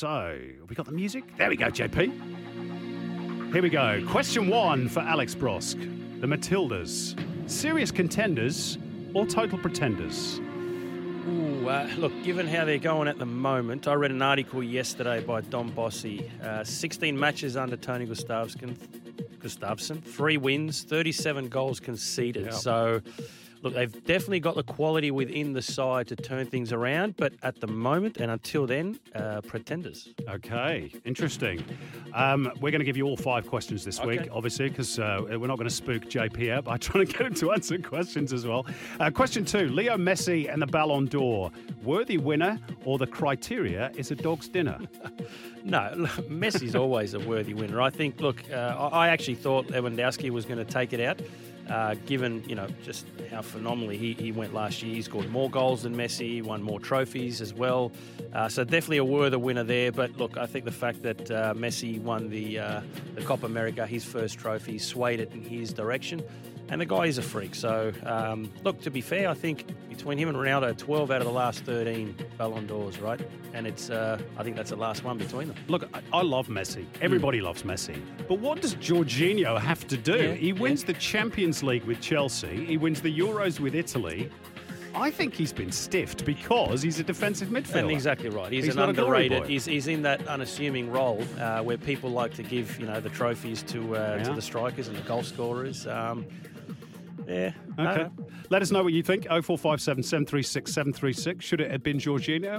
So, have we got the music? There we go, JP. Here we go. Question 1 for Alex Brosk. The Matildas. Serious contenders or total pretenders? Ooh, look, given how they're going at the moment, I read an article yesterday by Don Bossi. 16 matches under Tony Gustafsson, 3 wins, 37 goals conceded. Yep. So, look, they've definitely got the quality within the side to turn things around, but at the moment and until then, pretenders. Okay, interesting. We're going to give you all 5 questions this week, obviously, because we're not going to spook JP out by trying to get him to answer questions as well. Question 2, Leo Messi and the Ballon d'Or. Worthy winner or the criteria is a dog's dinner? No, look, Messi's always a worthy winner. I think, look, I actually thought Lewandowski was going to take it out. Given, just how phenomenally he went last year. He scored more goals than Messi, won more trophies as well. So definitely a worthy winner there. But look, I think the fact that Messi won the Copa America, his first trophy, swayed it in his direction. And the guy is a freak. So, look, to be fair, I think between him and Ronaldo, 12 out of the last 13 Ballon d'Ors, right? And it's, I think that's the last one between them. Look, I love Messi. Everybody loves Messi. But what does Jorginho have to do? He wins the Champions League with Chelsea. He wins the Euros with Italy. I think he's been stiffed because he's a defensive midfielder. And exactly right. He's an underrated. He's in that unassuming role where people like to give the trophies to the strikers and the goal scorers. Okay. Let us know what you think. 0457 736 736. Should it have been Jorginho?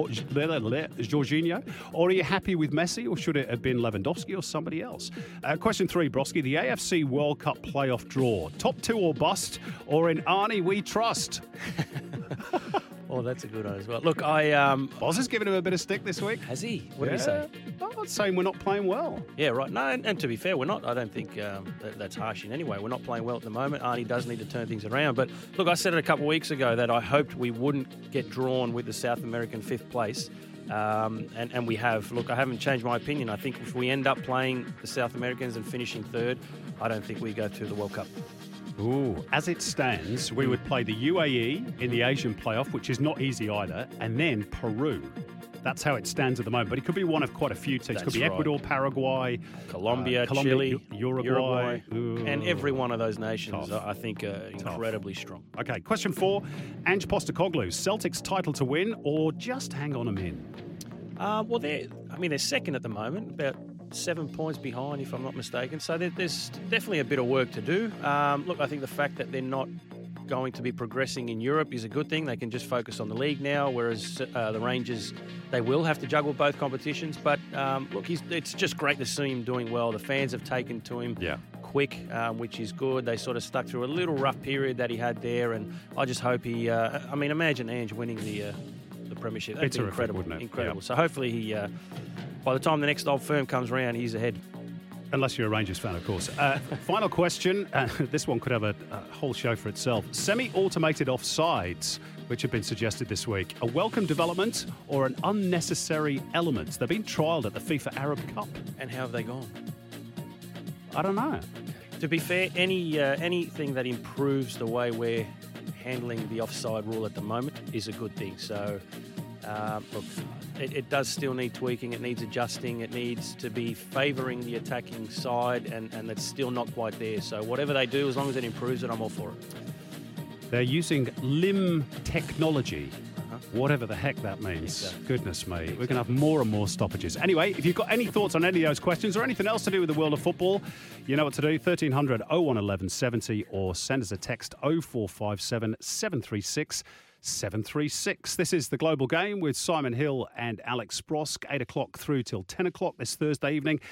Or are you happy with Messi? Or should it have been Lewandowski or somebody else? Question 3, Broski. The AFC World Cup playoff draw. Top 2 or bust? Or in Arnie we trust? Oh, that's a good one as well. Look, Boz has given him a bit of stick this week. Has he? What did he say? I'm saying we're not playing well. Yeah, right. No, and to be fair, we're not. I don't think that's harsh in any way. We're not playing well at the moment. Arnie does need to turn things around. But look, I said it a couple of weeks ago that I hoped we wouldn't get drawn with the South American 5th place. And we have. Look, I haven't changed my opinion. I think if we end up playing the South Americans and finishing 3rd, I don't think we go to the World Cup. Ooh, as it stands, we would play the UAE in the Asian playoff, which is not easy either, and then Peru. That's how it stands at the moment. But it could be one of quite a few teams. It could be Ecuador, Paraguay, Colombia, Chile, Uruguay. And every one of those nations, I think, are incredibly strong. Okay, question 4. Ange Postecoglou, Celtics title to win or just hang on a min? Well, they're second at the moment, about 7 points behind, if I'm not mistaken. So there's definitely a bit of work to do. Look, I think the fact that they're not going to be progressing in Europe is a good thing. They can just focus on the league now, whereas the Rangers, they will have to juggle both competitions. But look, it's just great to see him doing well. The fans have taken to him quick, which is good. They sort of stuck through a little rough period that he had there, and I just hope he. Imagine Ange winning the premiership. That's incredible, wouldn't it? Incredible. Yeah. So hopefully he. By the time the next old firm comes around, he's ahead. Unless you're a Rangers fan, of course. Final question. This one could have a whole show for itself. Semi-automated offsides, which have been suggested this week. A welcome development or an unnecessary element? They've been trialled at the FIFA Arab Cup. And how have they gone? I don't know. To be fair, anything that improves the way we're handling the offside rule at the moment is a good thing. So, look, it does still need tweaking. It needs adjusting. It needs to be favouring the attacking side, and it's still not quite there. So whatever they do, as long as it improves it, I'm all for it. They're using limb technology. Whatever the heck that means. Exactly. Goodness me. We're going to have more and more stoppages. Anyway, if you've got any thoughts on any of those questions or anything else to do with the world of football, you know what to do. 1300 01 1170 or send us a text 0457 736 736. This is The Global Game with Simon Hill and Alex Brosk, 8 o'clock through till 10 o'clock this Thursday evening.